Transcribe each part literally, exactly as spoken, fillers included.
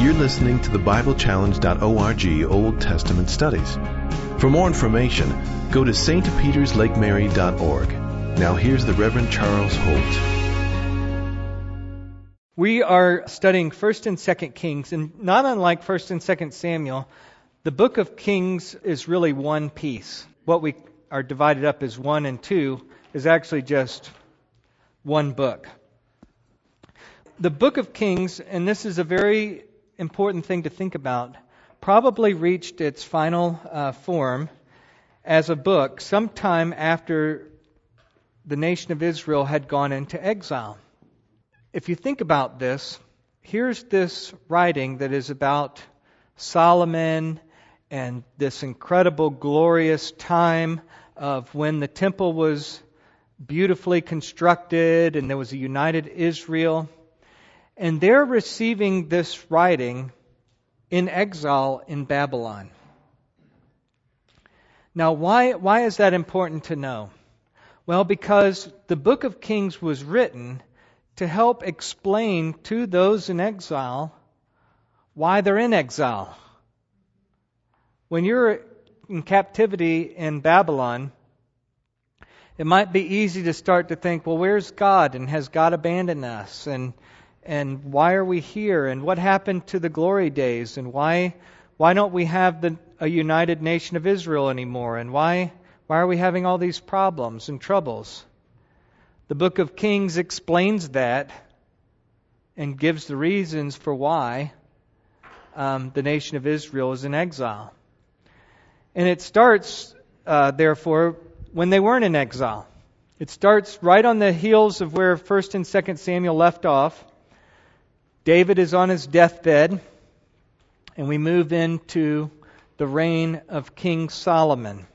You're listening to the Bible Challenge dot org Old Testament Studies. For more information, go to s t peters lake mary dot org. Now here's the Reverend Charles Holt. We are studying First and Second Kings, and not unlike First and Second Samuel, the book of Kings is really one piece. What we are divided up as one and two is actually just one book. The book of Kings, and this is a very important thing to think about, probably reached its final uh, form as a book sometime after the nation of Israel had gone into exile. If you think about this, here's this writing that is about Solomon and this incredible, glorious time of when the temple was beautifully constructed and there was a united Israel. And they're receiving this writing in exile in Babylon. Now, why, why is that important to know? Well, because the book of Kings was written to help explain to those in exile why they're in exile. When you're in captivity in Babylon, it might be easy to start to think, well, where's God? And has God abandoned us? And and why are we here? And what happened to the glory days? And why why don't we have the a united nation of Israel anymore? And why why are we having all these problems and troubles? The book of Kings explains that and gives the reasons for why um, the nation of Israel is in exile. And it starts, uh, therefore, when they weren't in exile. It starts right on the heels of where First and Second Samuel left off. David is on his deathbed, and we move into the reign of King Solomon.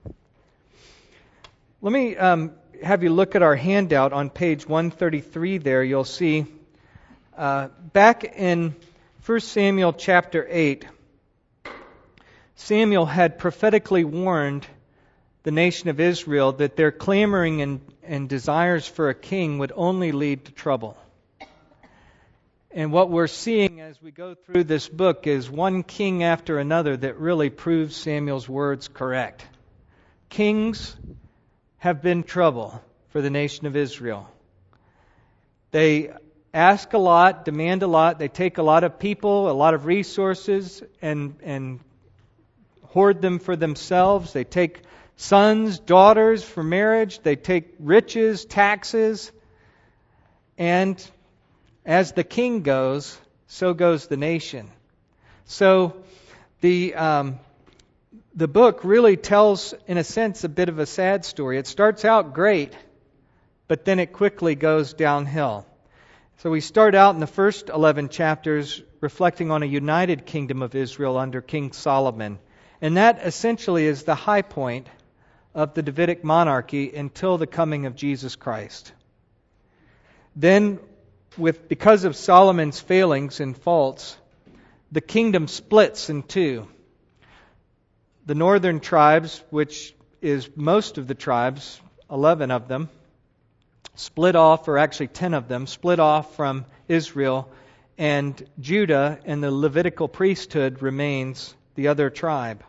Let me um, have you look at our handout on page one thirty-three there. You'll see uh, back in First Samuel chapter eight, Samuel had prophetically warned the nation of Israel that their clamoring and, and desires for a king would only lead to trouble. And what we're seeing as we go through this book is one king after another that really proves Samuel's words correct. Kings have been trouble for the nation of Israel. They ask a lot, demand a lot, they take a lot of people, a lot of resources, and, and hoard them for themselves. They take sons, daughters for marriage, they take riches, taxes, and as the king goes, so goes the nation. So the um, the book really tells, in a sense, a bit of a sad story. It starts out great, but then it quickly goes downhill. So we start out in the first eleven chapters reflecting on a united kingdom of Israel under King Solomon. And that essentially is the high point of the Davidic monarchy until the coming of Jesus Christ. Then, with because of Solomon's failings and faults, the kingdom splits in two. The northern tribes, which is most of the tribes, eleven of them, split off, or actually ten of them, split off from Israel, and Judah and the Levitical priesthood remains the other tribe.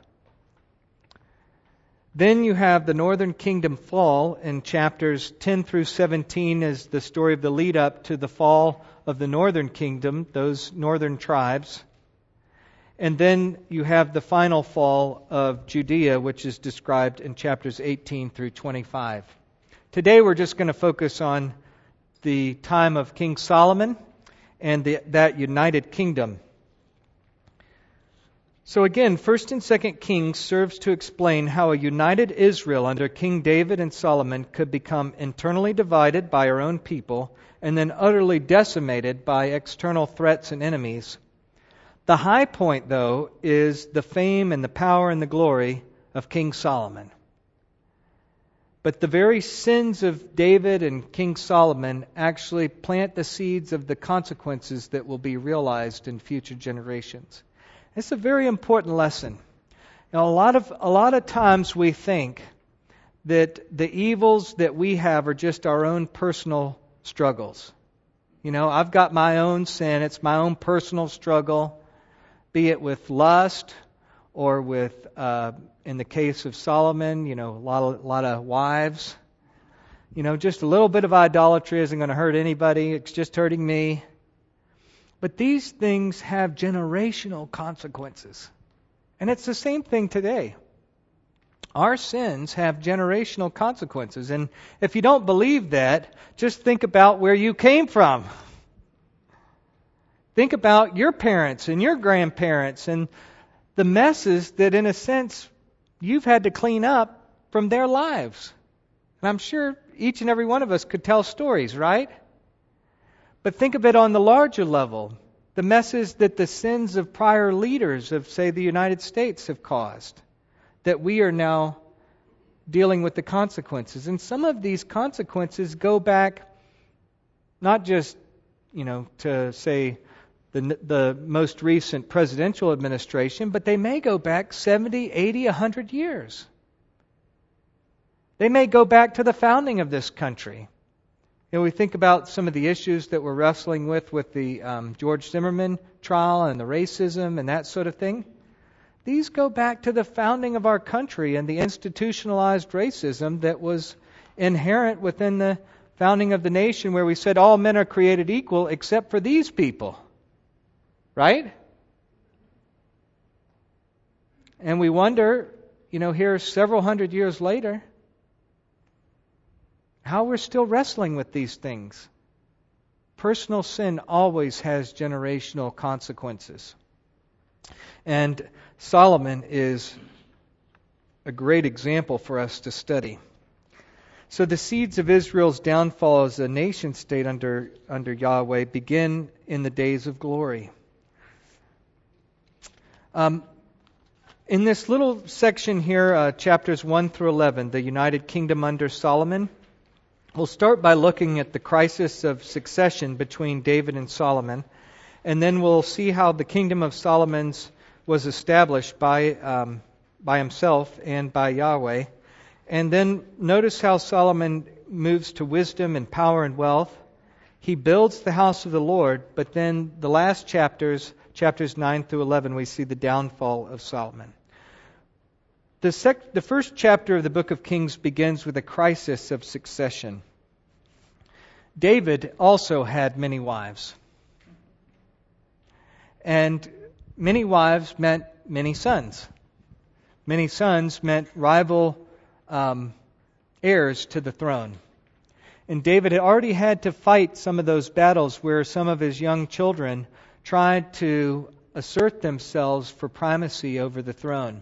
Then you have the northern kingdom fall in chapters ten through seventeen is the story of the lead up to the fall of the northern kingdom, those northern tribes. And then you have the final fall of Judea, which is described in chapters eighteen through twenty-five. Today we're just going to focus on the time of King Solomon and the, that united kingdom. So again, First and Second Kings serves to explain how a united Israel under King David and Solomon could become internally divided by our own people and then utterly decimated by external threats and enemies. The high point, though, is the fame and the power and the glory of King Solomon. But the very sins of David and King Solomon actually plant the seeds of the consequences that will be realized in future generations. It's a very important lesson. Now, a lot of a lot of times we think that the evils that we have are just our own personal struggles. You know, I've got my own sin, it's my own personal struggle, be it with lust or with, uh, in the case of Solomon, you know, a lot of, lot of wives. You know, just a little bit of idolatry isn't going to hurt anybody. It's just hurting me. But these things have generational consequences. And it's the same thing today. Our sins have generational consequences. And if you don't believe that, just think about where you came from. Think about your parents and your grandparents and the messes that, in a sense, you've had to clean up from their lives. And I'm sure each and every one of us could tell stories, right? But think of it on the larger level. The messes that the sins of prior leaders of, say, the United States have caused. That we are now dealing with the consequences. And some of these consequences go back not just, you know, to, say, the, the most recent presidential administration, but they may go back seventy, eighty, one hundred years. They may go back to the founding of this country. You know, we think about some of the issues that we're wrestling with with the um, George Zimmerman trial and the racism and that sort of thing. These go back to the founding of our country and the institutionalized racism that was inherent within the founding of the nation, where we said all men are created equal except for these people. Right? And we wonder, you know, here several hundred years later, how we're still wrestling with these things. Personal sin always has generational consequences. And Solomon is a great example for us to study. So the seeds of Israel's downfall as a nation state under, under Yahweh begin in the days of glory. Um, in this little section here, uh, chapters one through eleven, the United Kingdom under Solomon, we'll start by looking at the crisis of succession between David and Solomon, and then we'll see how the kingdom of Solomon's was established by um, by himself and by Yahweh. And then notice how Solomon moves to wisdom and power and wealth. He builds the house of the Lord, but then the last chapters, chapters nine through eleven, we see the downfall of Solomon. The, sec- the first chapter of the book of Kings begins with a crisis of succession. David also had many wives. And many wives meant many sons. Many sons meant rival um, heirs to the throne. And David had already had to fight some of those battles where some of his young children tried to assert themselves for primacy over the throne.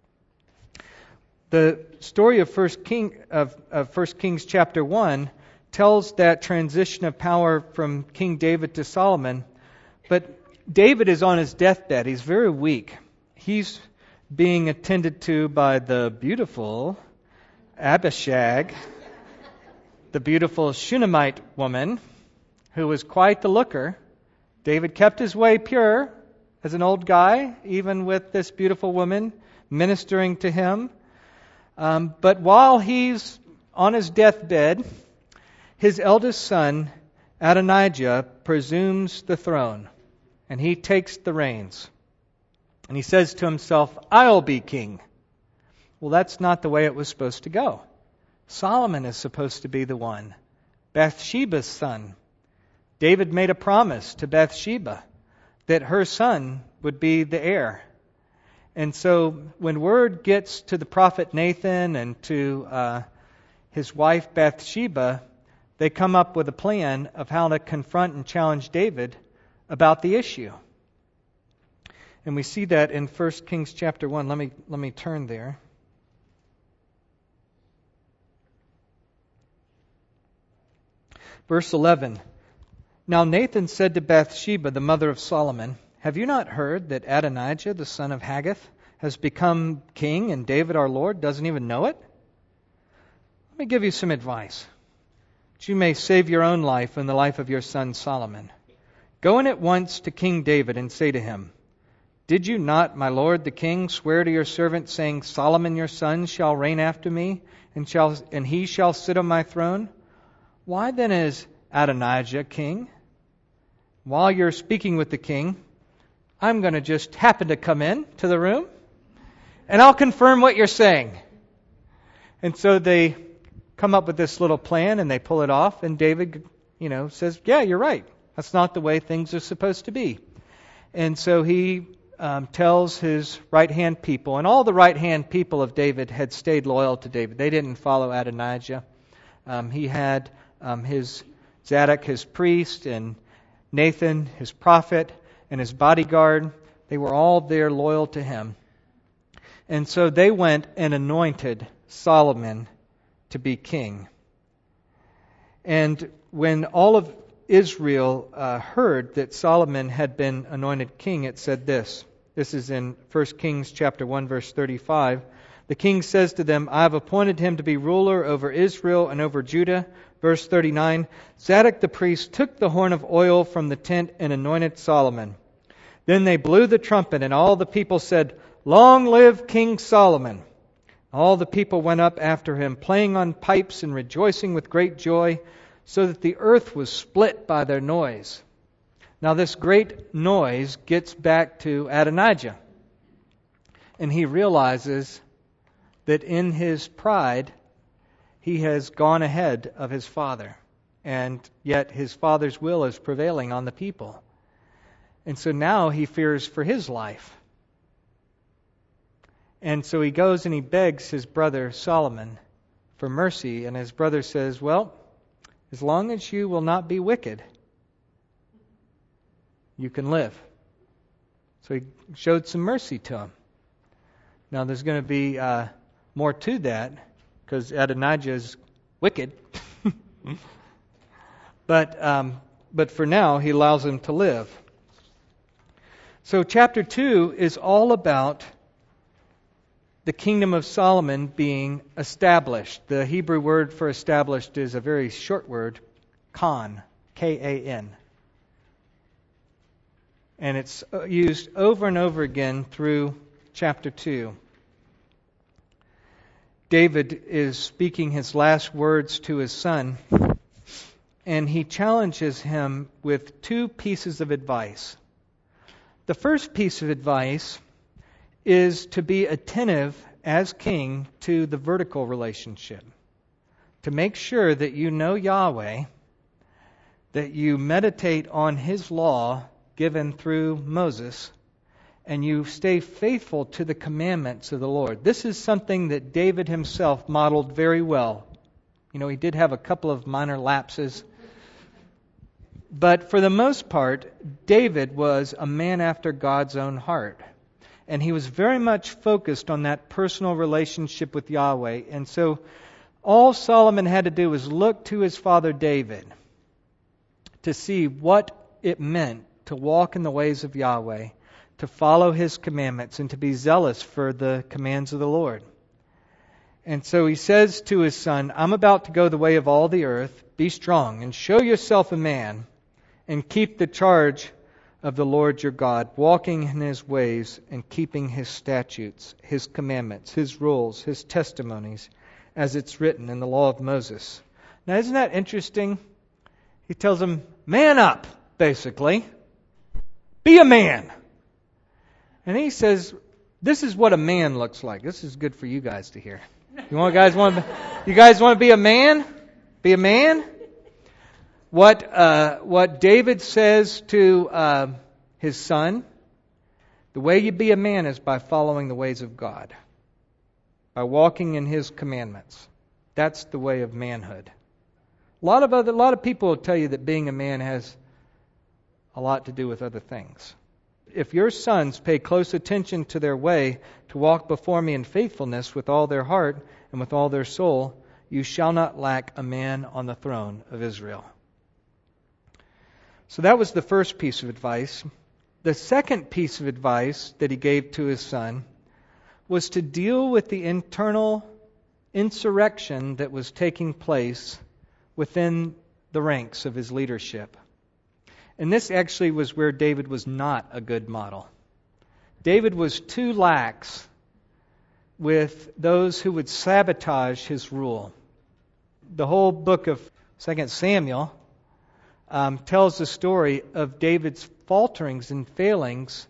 The story of First King of, of First Kings chapter one tells that transition of power from King David to Solomon, but David is on his deathbed. He's very weak. He's being attended to by the beautiful Abishag, the beautiful Shunammite woman, who was quite the looker. David kept his way pure as an old guy, even with this beautiful woman ministering to him. Um, but while he's on his deathbed, his eldest son, Adonijah, presumes the throne. And he takes the reins. And he says to himself, I'll be king. Well, that's not the way it was supposed to go. Solomon is supposed to be the one. Bathsheba's son. David made a promise to Bathsheba that her son would be the heir. And so when word gets to the prophet Nathan and to uh, his wife Bathsheba, they come up with a plan of how to confront and challenge David about the issue. And we see that in First Kings chapter one. Let me let me turn there. Verse eleven. Now Nathan said to Bathsheba, the mother of Solomon, have you not heard that Adonijah, the son of Haggith, has become king, and David our Lord doesn't even know it? Let me give you some advice, that you may save your own life and the life of your son Solomon. Go in at once to King David and say to him, did you not, my lord the king, swear to your servant, saying, Solomon your son shall reign after me, and shall and he shall sit on my throne? Why then is Adonijah king? While you're speaking with the king, I'm going to just happen to come in to the room, and I'll confirm what you're saying. And so they come up with this little plan, and they pull it off, and David, you know, says, yeah, you're right. That's not the way things are supposed to be. And so he um, tells his right-hand people, and all the right-hand people of David had stayed loyal to David. They didn't follow Adonijah. Um, he had um, his Zadok, his priest, and Nathan, his prophet, and his bodyguard. They were all there loyal to him. And so they went and anointed Solomon to be king. And when all of Israel uh, heard that Solomon had been anointed king, it said this. This is in First Kings chapter one, verse thirty-five. The king says to them, I have appointed him to be ruler over Israel and over Judah. Verse thirty-nine, Zadok the priest took the horn of oil from the tent and anointed Solomon. Then they blew the trumpet, and all the people said, Long live King Solomon! All the people went up after him, playing on pipes and rejoicing with great joy, so that the earth was split by their noise. Now this great noise gets back to Adonijah. And he realizes that in his pride, he has gone ahead of his father. And yet his father's will is prevailing on the people. And so now he fears for his life. And so he goes and he begs his brother Solomon for mercy. And his brother says, well, as long as you will not be wicked, you can live. So he showed some mercy to him. Now there's going to be uh, more to that, because Adonijah is wicked. but um, but for now, he allows him to live. So chapter two is all about the kingdom of Solomon being established. The Hebrew word for established is a very short word, Khan, K A N. And it's used over and over again through chapter two. David is speaking his last words to his son, and he challenges him with two pieces of advice. The first piece of advice is to be attentive as king to the vertical relationship. To make sure that you know Yahweh, that you meditate on His law given through Moses, and you stay faithful to the commandments of the Lord. This is something that David himself modeled very well. You know, he did have a couple of minor lapses. But for the most part, David was a man after God's own heart. And he was very much focused on that personal relationship with Yahweh. And so all Solomon had to do was look to his father David to see what it meant to walk in the ways of Yahweh, to follow His commandments, and to be zealous for the commands of the Lord. And so he says to his son, I'm about to go the way of all the earth. Be strong and show yourself a man, and keep the charge of the Lord your God, walking in His ways and keeping His statutes, His commandments, His rules, His testimonies, as it's written in the law of Moses. Now, isn't that interesting? He tells him, man up, basically. Be a man. And he says, this is what a man looks like. This is good for you guys to hear. You want guys want to, you guys want to be a man? Be a man? What uh, what David says to uh, his son, the way you be a man is by following the ways of God, by walking in His commandments. That's the way of manhood. A lot of other, a lot of people will tell you that being a man has a lot to do with other things. If your sons pay close attention to their way to walk before me in faithfulness with all their heart and with all their soul, you shall not lack a man on the throne of Israel. So that was the first piece of advice. The second piece of advice that he gave to his son was to deal with the internal insurrection that was taking place within the ranks of his leadership. And this actually was where David was not a good model. David was too lax with those who would sabotage his rule. The whole book of Second Samuel um, tells the story of David's falterings and failings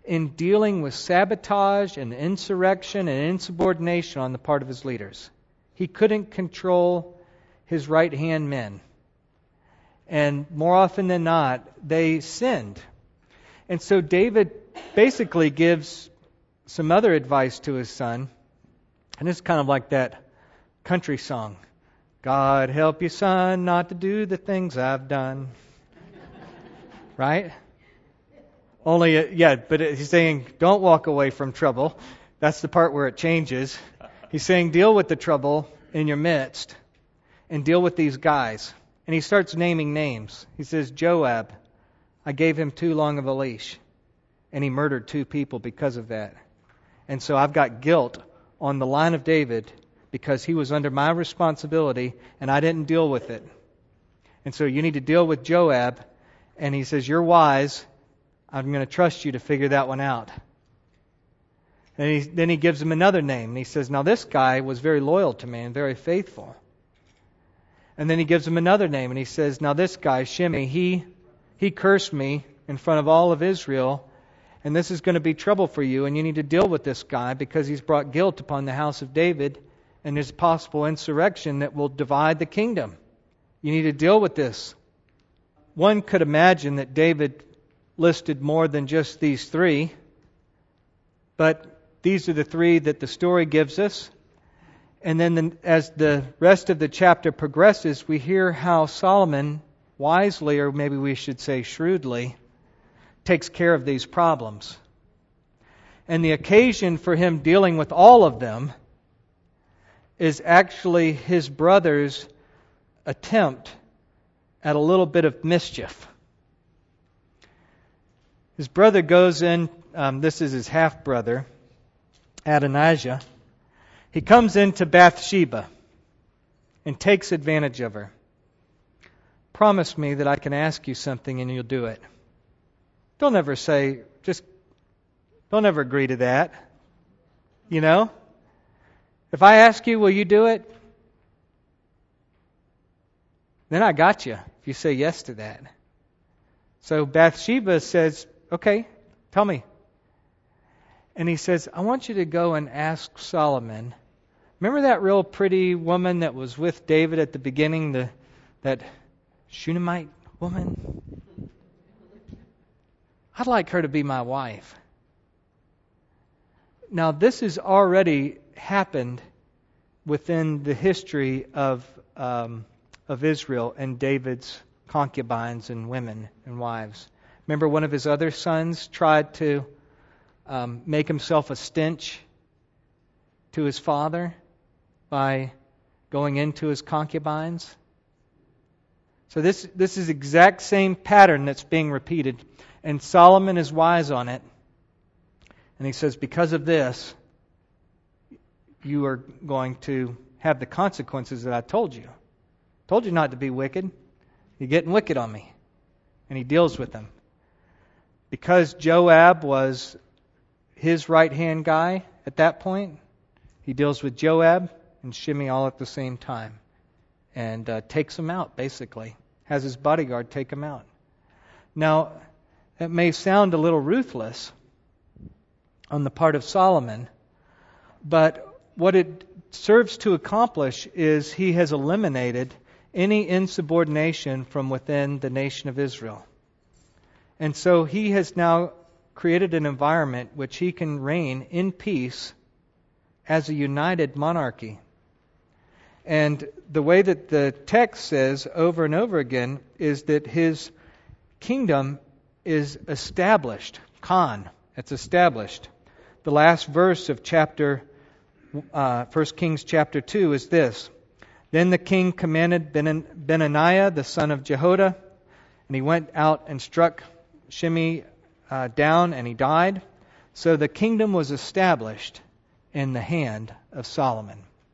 in dealing with sabotage and insurrection and insubordination on the part of his leaders. He couldn't control his right-hand men. And more often than not, they sinned. And so David basically gives some other advice to his son. And it's kind of like that country song. God help you, son, not to do the things I've done. Right? Only, uh, yeah, but he's saying, don't walk away from trouble. That's the part where it changes. He's saying, deal with the trouble in your midst and deal with these guys. And he starts naming names. He says, Joab, I gave him too long of a leash. And he murdered two people because of that. And so I've got guilt on the line of David because he was under my responsibility and I didn't deal with it. And so you need to deal with Joab. And he says, you're wise. I'm going to trust you to figure that one out. And he, then he gives him another name. And he says, now this guy was very loyal to me and very faithful. And then he gives him another name. And he says, now this guy, Shimei, he, he cursed me in front of all of Israel. And this is going to be trouble for you. And you need to deal with this guy because he's brought guilt upon the house of David. And there's possible insurrection that will divide the kingdom. You need to deal with this. One could imagine that David listed more than just these three, but these are the three that the story gives us. And then the, as the rest of the chapter progresses, we hear how Solomon wisely, or maybe we should say shrewdly, takes care of these problems. And the occasion for him dealing with all of them is actually his brother's attempt at a little bit of mischief. His brother goes in, um, this is his half-brother, Adonijah. He comes into Bathsheba and takes advantage of her. Promise me that I can ask you something and you'll do it. Don't ever say, just, don't ever agree to that. You know? If I ask you, will you do it? Then I got you, if you say yes to that. So Bathsheba says, okay, tell me. And he says, I want you to go and ask Solomon. Remember that real pretty woman that was with David at the beginning, the that Shunammite woman? I'd like her to be my wife. Now, this has already happened within the history of um, of Israel and David's concubines and women and wives. Remember, one of his other sons tried to um, make himself a stench to his father by going into his concubines. So this this is the exact same pattern that's being repeated. And Solomon is wise on it. And he says, because of this, you are going to have the consequences that I told you. I told you not to be wicked. You're getting wicked on me. And he deals with them. Because Joab was his right-hand guy at that point, he deals with Joab and Shimei all at the same time. And uh, takes them out, basically. Has his bodyguard take them out. Now, that may sound a little ruthless on the part of Solomon, but what it serves to accomplish is he has eliminated any insubordination from within the nation of Israel. And so he has now created an environment which he can reign in peace as a united monarchy. And the way that the text says over and over again is that his kingdom is established. Khan, it's established. The last verse of chapter uh, First Kings chapter two is this. Then the king commanded Ben- Benaniah, the son of Jehoiada, and he went out and struck Shimei uh, down, and he died. So the kingdom was established in the hand of Solomon.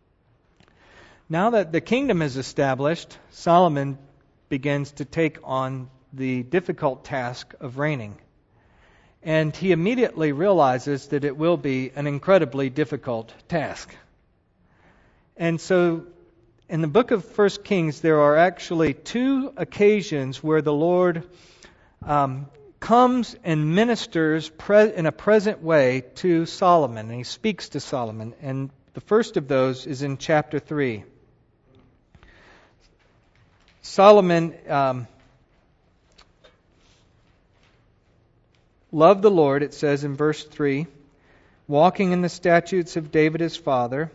Now that the kingdom is established, Solomon begins to take on the difficult task of reigning. And he immediately realizes that it will be an incredibly difficult task. And so in the book of First Kings, there are actually two occasions where the Lord um, comes and ministers pre- in a present way to Solomon, and he speaks to Solomon. And the first of those is in chapter three. Solomon um, loved the Lord, it says in verse three, walking in the statutes of David his father.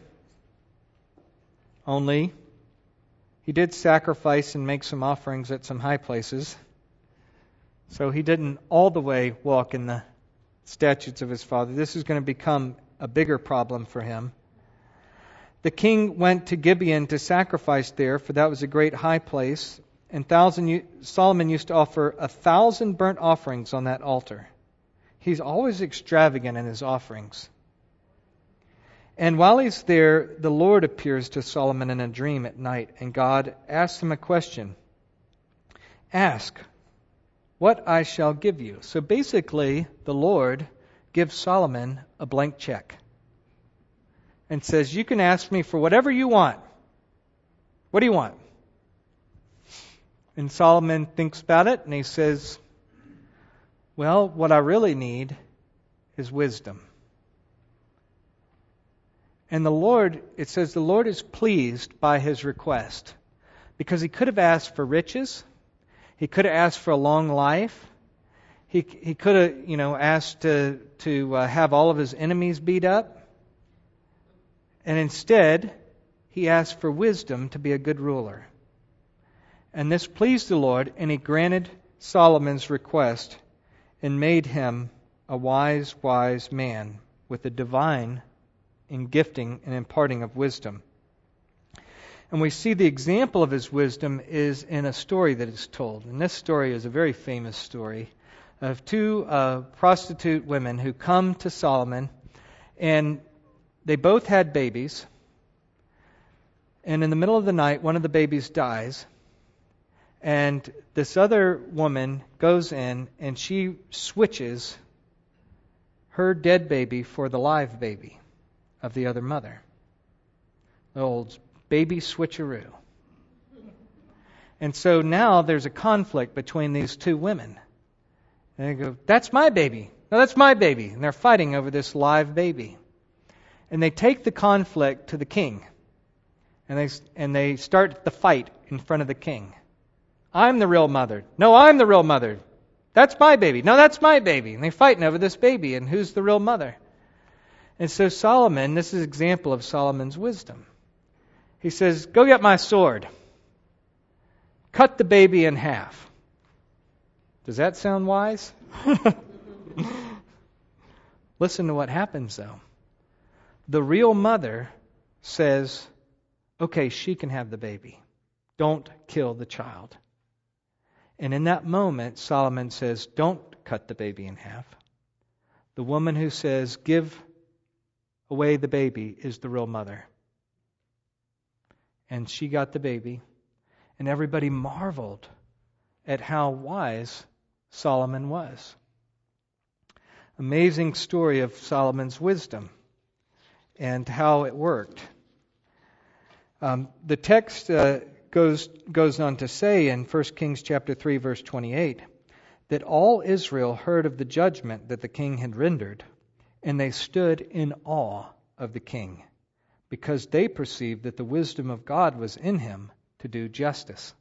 Only, he did sacrifice and make some offerings at some high places. So he didn't all the way walk in the statutes of his father. This is going to become a bigger problem for him. The king went to Gibeon to sacrifice there, for that was a great high place. And thousand, Solomon used to offer a thousand burnt offerings on that altar. He's always extravagant in his offerings. And while he's there, the Lord appears to Solomon in a dream at night, and God asks him a question. Ask what I shall give you. So basically, the Lord gives Solomon a blank check and says, you can ask me for whatever you want. What do you want? And Solomon thinks about it, and he says, well, what I really need is wisdom. And the Lord, it says the Lord is pleased by his request, because he could have asked for riches. He could have asked for a long life. He he could have, you know, asked to to uh, have all of his enemies beat up. And instead, he asked for wisdom to be a good ruler. And this pleased the Lord, and he granted Solomon's request and made him a wise, wise man with a divine in gifting and imparting of wisdom. And we see the example of his wisdom is in a story that is told. And this story is a very famous story of two uh, prostitute women who come to Solomon, and they both had babies. And in the middle of the night, one of the babies dies. And this other woman goes in and she switches her dead baby for the live baby of the other mother. The old baby switcheroo. And so now there's a conflict between these two women. And they go, that's my baby. No, that's my baby. And they're fighting over this live baby. And they take the conflict to the king. And they and they start the fight in front of the king. I'm the real mother. No, I'm the real mother. That's my baby. No, that's my baby. And they're fighting over this baby and who's the real mother. And so Solomon, this is an example of Solomon's wisdom. He says, go get my sword. Cut the baby in half. Does that sound wise? Listen to what happens though. The real mother says, okay, she can have the baby. Don't kill the child. And in that moment, Solomon says, don't cut the baby in half. The woman who says, give away the baby is the real mother. And she got the baby. And everybody marveled at how wise Solomon was. Amazing story of Solomon's wisdom and how it worked. Um, the text uh, goes goes on to say in First Kings chapter three, verse twenty-eight, that all Israel heard of the judgment that the king had rendered, and they stood in awe of the king, because they perceived that the wisdom of God was in him to do justice.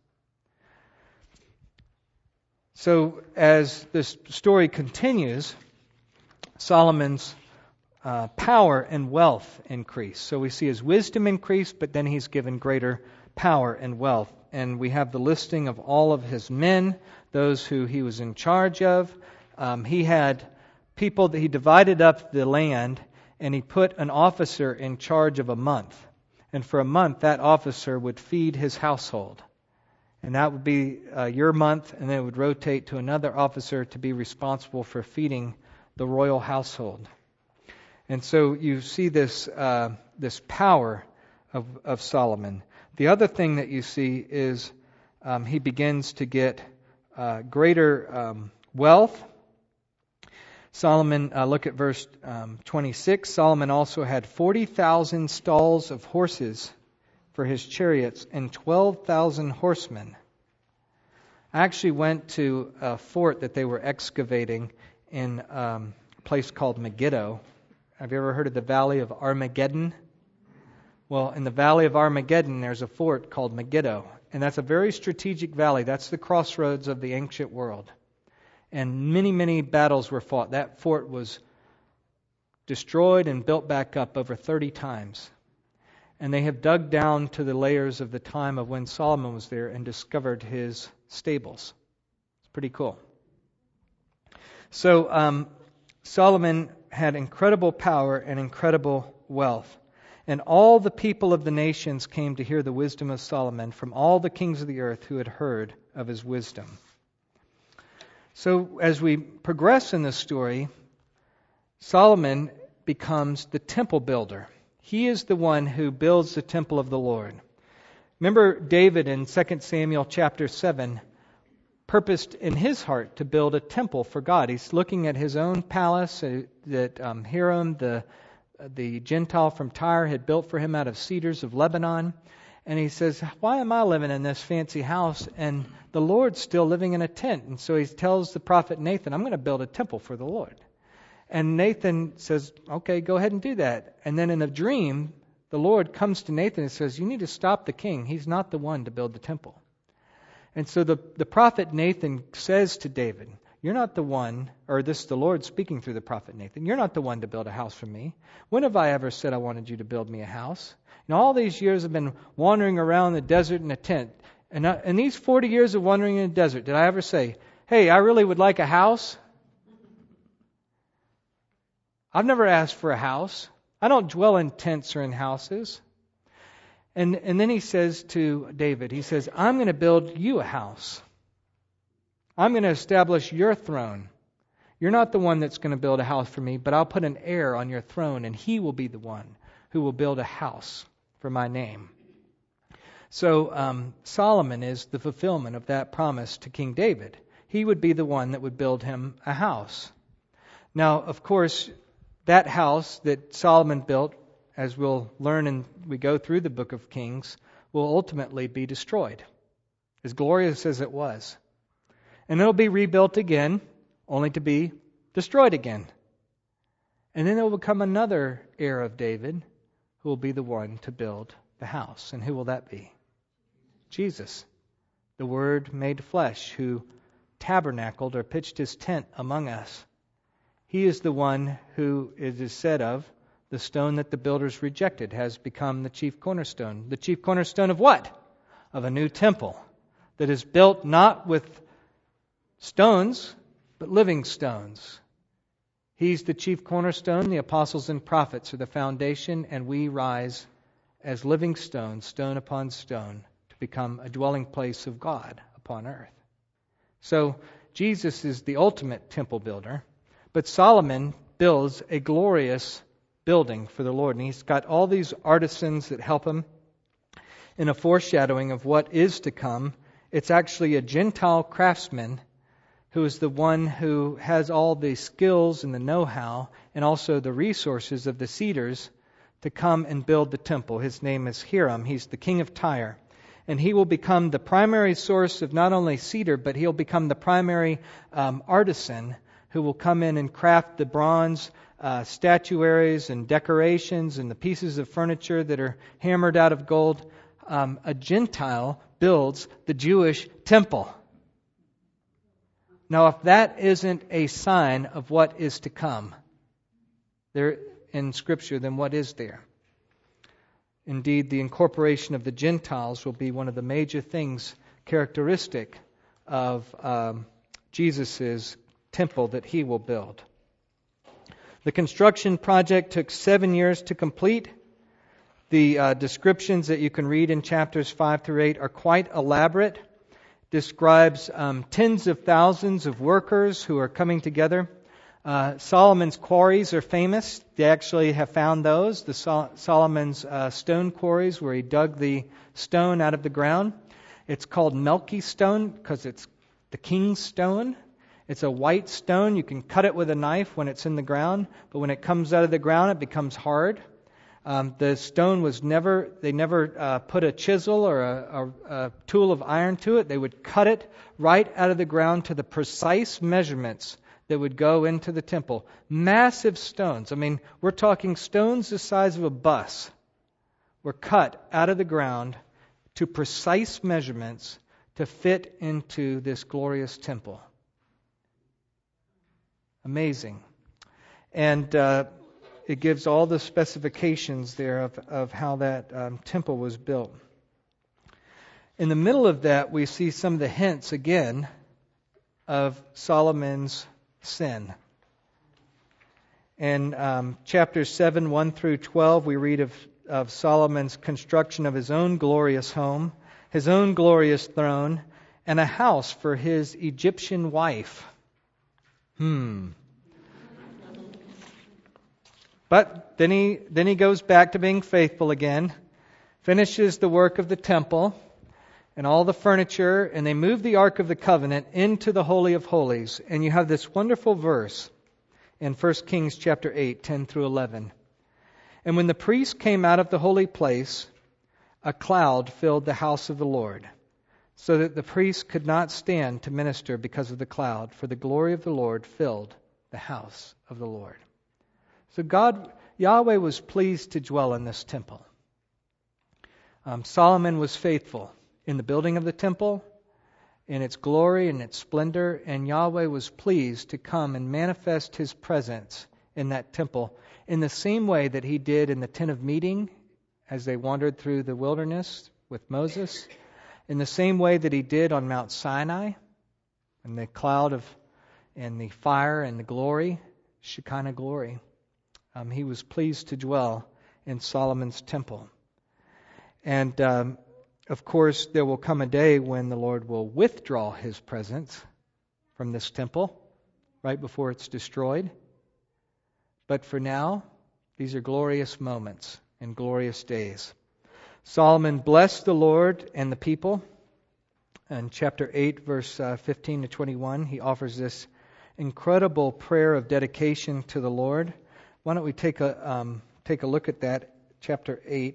So as this story continues, Solomon's uh, power and wealth increase. So we see his wisdom increase, but then he's given greater power and wealth. And we have the listing of all of his men, those who he was in charge of. Um, he had people that he divided up the land, and he put an officer in charge of a month. And for a month, that officer would feed his household. And that would be uh, your month, and then it would rotate to another officer to be responsible for feeding the royal household. And so you see this uh, this power of, of Solomon. The other thing that you see is um, he begins to get uh, greater um, wealth. Solomon, uh, look at verse um, twenty-six. Solomon also had forty thousand stalls of horses for his chariots and twelve thousand horsemen. I actually went to a fort that they were excavating in um, a place called Megiddo. Have you ever heard of the Valley of Armageddon? Well, in the Valley of Armageddon, there's a fort called Megiddo. And that's a very strategic valley. That's the crossroads of the ancient world. And many, many battles were fought. That fort was destroyed and built back up over thirty times. And they have dug down to the layers of the time of when Solomon was there and discovered his stables. It's pretty cool. So um, Solomon had incredible power and incredible wealth. And all the people of the nations came to hear the wisdom of Solomon from all the kings of the earth who had heard of his wisdom. So as we progress in this story, Solomon becomes the temple builder. He is the one who builds the temple of the Lord. Remember David in Second Samuel chapter seven purposed in his heart to build a temple for God. He's looking at his own palace uh, that um, Hiram, the the Gentile from Tyre, had built for him out of cedars of Lebanon. And he says, why am I living in this fancy house and the Lord's still living in a tent? And so he tells the prophet Nathan, I'm going to build a temple for the Lord. And Nathan says, okay, go ahead and do that. And then in a dream, the Lord comes to Nathan and says, you need to stop the king. He's not the one to build the temple. And so the, the prophet Nathan says to David, you're not the one, or this is the Lord speaking through the prophet Nathan, you're not the one to build a house for me. When have I ever said I wanted you to build me a house? And all these years I've been wandering around the desert in a tent. And I, in these forty years of wandering in the desert, did I ever say, hey, I really would like a house? I've never asked for a house. I don't dwell in tents or in houses. And, and then he says to David, he says, I'm going to build you a house. I'm going to establish your throne. You're not the one that's going to build a house for me, but I'll put an heir on your throne, and he will be the one who will build a house for my name. So um, Solomon is the fulfillment of that promise to King David. He would be the one that would build him a house. Now, of course, that house that Solomon built, as we'll learn and we go through the book of Kings, will ultimately be destroyed, as glorious as it was. And it'll be rebuilt again, only to be destroyed again. And then there will come another heir of David who will be the one to build the house. And who will that be? Jesus, the Word made flesh, who tabernacled or pitched his tent among us. He is the one who, it is said of, the stone that the builders rejected has become the chief cornerstone. The chief cornerstone of what? Of a new temple that is built not with stones, but living stones. He's the chief cornerstone. The apostles and prophets are the foundation, and we rise as living stones, stone upon stone, to become a dwelling place of God upon earth. So Jesus is the ultimate temple builder, but Solomon builds a glorious building for the Lord. And he's got all these artisans that help him in a foreshadowing of what is to come. It's actually a Gentile craftsman who is the one who has all the skills and the know-how and also the resources of the cedars to come and build the temple. His name is Hiram. He's the king of Tyre. And he will become the primary source of not only cedar, but he'll become the primary um, artisan who will come in and craft the bronze uh, statuaries and decorations and the pieces of furniture that are hammered out of gold. Um, a Gentile builds the Jewish temple. Now, if that isn't a sign of what is to come there in Scripture, then what is there? Indeed, the incorporation of the Gentiles will be one of the major things characteristic of um, Jesus' temple that he will build. The construction project took seven years to complete. The uh, descriptions that you can read in chapters five through eight are quite elaborate. Describes um, tens of thousands of workers who are coming together. Uh, Solomon's quarries are famous. They actually have found those, the Sol- Solomon's uh, stone quarries where he dug the stone out of the ground. It's called Melchi stone because it's the king's stone. It's a white stone. You can cut it with a knife when it's in the ground, but when it comes out of the ground, it becomes hard. Um, the stone was never, they never uh, put a chisel or a, a, a tool of iron to it. They would cut it right out of the ground to the precise measurements that would go into the temple. Massive stones. I mean, we're talking stones the size of a bus were cut out of the ground to precise measurements to fit into this glorious temple. Amazing. And uh, it gives all the specifications there of, of how that um, temple was built. In the middle of that, we see some of the hints again of Solomon's sin. In um, chapter seven, one through twelve, we read of, of Solomon's construction of his own glorious home, his own glorious throne, and a house for his Egyptian wife. Hmm. But then he then he goes back to being faithful again, finishes the work of the temple and all the furniture, and they move the Ark of the Covenant into the Holy of Holies. And you have this wonderful verse in First Kings chapter eight, ten through eleven. And when the priest came out of the holy place, a cloud filled the house of the Lord, so that the priest could not stand to minister because of the cloud, for the glory of the Lord filled the house of the Lord. So God, Yahweh was pleased to dwell in this temple. Um, Solomon was faithful in the building of the temple, in its glory and its splendor, and Yahweh was pleased to come and manifest His presence in that temple in the same way that He did in the tent of meeting as they wandered through the wilderness with Moses, in the same way that He did on Mount Sinai, in the cloud of and the fire and the glory, Shekinah glory. Um, he was pleased to dwell in Solomon's temple. And, um, of course, there will come a day when the Lord will withdraw His presence from this temple right before it's destroyed. But for now, these are glorious moments and glorious days. Solomon blessed the Lord and the people. In chapter eight, verse uh, fifteen to twenty-one, he offers this incredible prayer of dedication to the Lord. Why don't we take a um, take a look at that, chapter eight.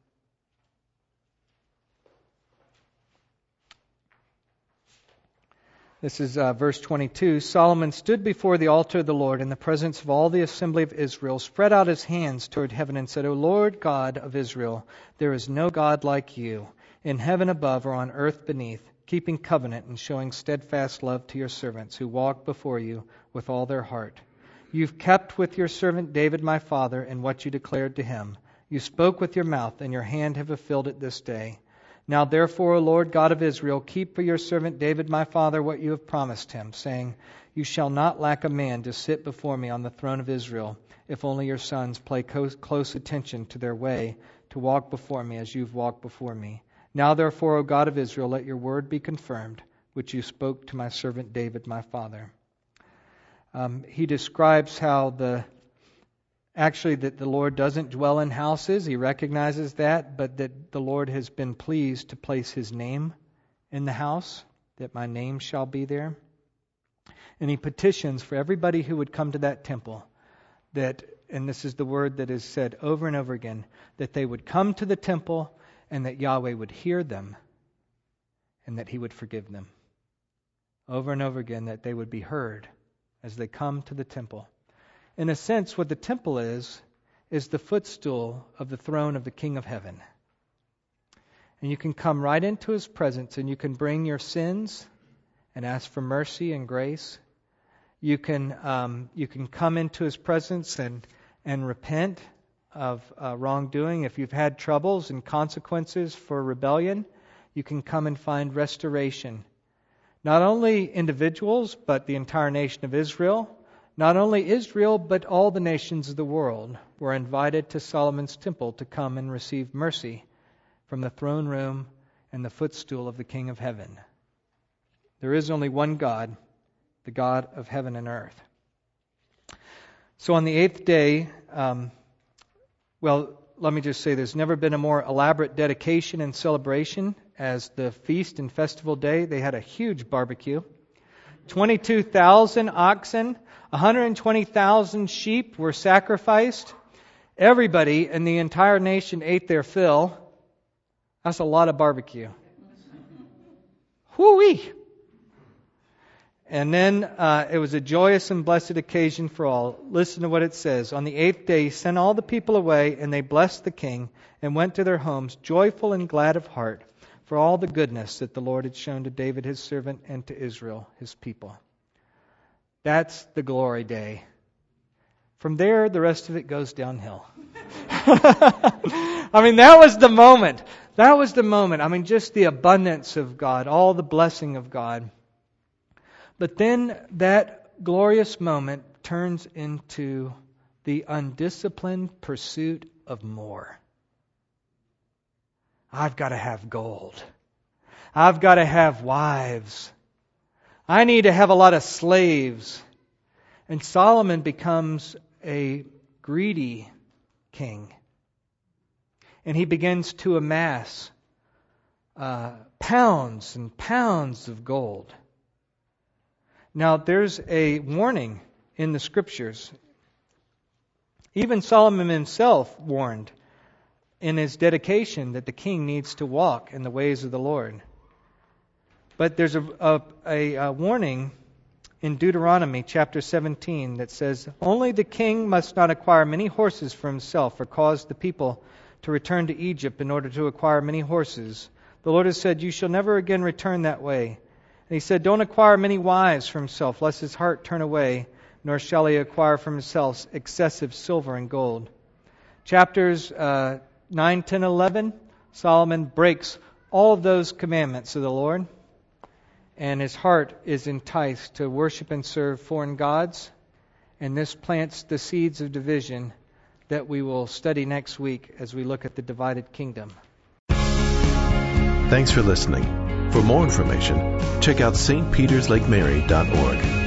This is uh, verse twenty-two. Solomon stood before the altar of the Lord in the presence of all the assembly of Israel, spread out his hands toward heaven and said, O Lord God of Israel, there is no God like you, in heaven above or on earth beneath, keeping covenant and showing steadfast love to your servants who walk before you with all their heart. You've kept with your servant David my father in what you declared to him. You spoke with your mouth, and your hand have fulfilled it this day. Now therefore, O Lord God of Israel, keep for your servant David my father what you have promised him, saying, You shall not lack a man to sit before me on the throne of Israel, if only your sons pay close attention to their way to walk before me as you've walked before me. Now therefore, O God of Israel, let your word be confirmed, which you spoke to my servant David my father. Um, he describes how the actually that the Lord doesn't dwell in houses. He recognizes that, but that the Lord has been pleased to place His name in the house, that my name shall be there. And he petitions for everybody who would come to that temple that, and this is the word that is said over and over again, that they would come to the temple and that Yahweh would hear them and that He would forgive them. Over and over again, that they would be heard as they come to the temple. In a sense, what the temple is, is the footstool of the throne of the King of Heaven. And you can come right into His presence and you can bring your sins and ask for mercy and grace. You can um, you can come into His presence and, and repent of uh, wrongdoing. If you've had troubles and consequences for rebellion, you can come and find restoration. Not only individuals, but the entire nation of Israel. Not only Israel, but all the nations of the world were invited to Solomon's temple to come and receive mercy from the throne room and the footstool of the King of Heaven. There is only one God, the God of heaven and earth. So on the eighth day, um, well, let me just say there's never been a more elaborate dedication and celebration as the feast and festival day. They had a huge barbecue. twenty-two thousand oxen, one hundred twenty thousand sheep were sacrificed. Everybody in the entire nation ate their fill. That's a lot of barbecue. Whoo-wee! And then uh, it was a joyous and blessed occasion for all. Listen to what it says. On the eighth day he sent all the people away, and they blessed the king and went to their homes, joyful and glad of heart, for all the goodness that the Lord had shown to David his servant and to Israel his people. That's the glory day. From there, the rest of it goes downhill. I mean, that was the moment. That was the moment. I mean, just the abundance of God, all the blessing of God. But then that glorious moment turns into the undisciplined pursuit of more. I've got to have gold. I've got to have wives. I need to have a lot of slaves. And Solomon becomes a greedy king. And he begins to amass uh, pounds and pounds of gold. Now, there's a warning in the Scriptures. Even Solomon himself warned in his dedication that the king needs to walk in the ways of the Lord. But there's a, a, a, a warning in Deuteronomy chapter seventeen that says, "Only the king must not acquire many horses for himself or cause the people to return to Egypt in order to acquire many horses. The Lord has said, you shall never again return that way. And he said, don't acquire many wives for himself, lest his heart turn away, nor shall he acquire for himself excessive silver and gold." Chapters uh, nine, ten, eleven, Solomon breaks all of those commandments of the Lord, and his heart is enticed to worship and serve foreign gods, and this plants the seeds of division that we will study next week as we look at the divided kingdom. Thanks for listening. For more information, check out S T Peters Lake Mary dot org.